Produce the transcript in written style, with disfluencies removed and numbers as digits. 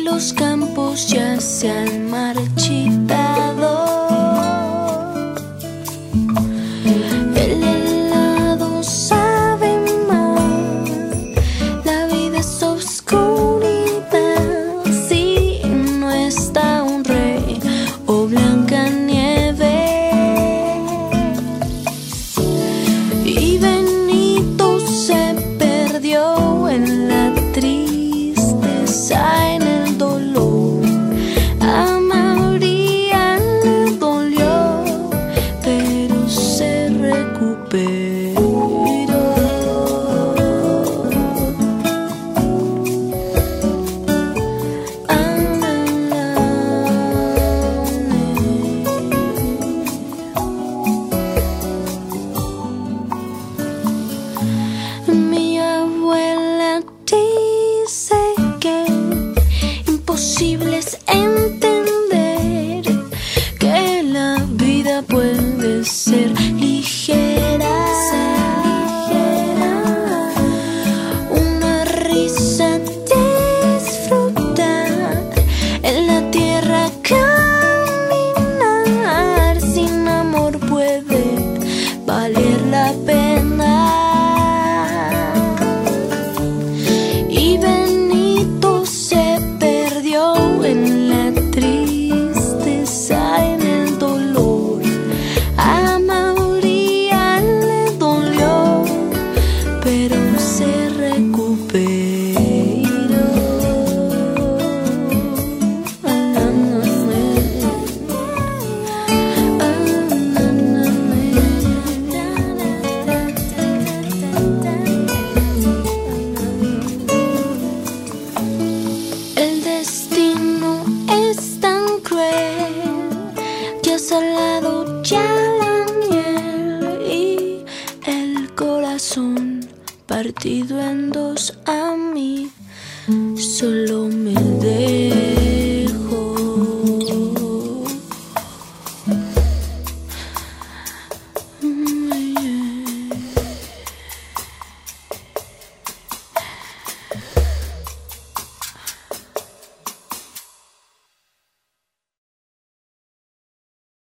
los campos ya se han marchitado. El helado sabe mal, la vida es oscuridad. Si no está un rey o Blancanieves, y Benito se perdió en la tristeza, en el dolor. A María le dolió, pero se recuperó. Mi abuela dice que imposible es entender que la vida puede ser ligera. Una risa disfrutar, en la tierra caminar. Sin amor puede valer la pena. Y Benito se perdió en la tristeza, en el dolor. A María le dolió, pero se recuperó. El destino es tan cruel que ha salado ya la miel y el corazón partido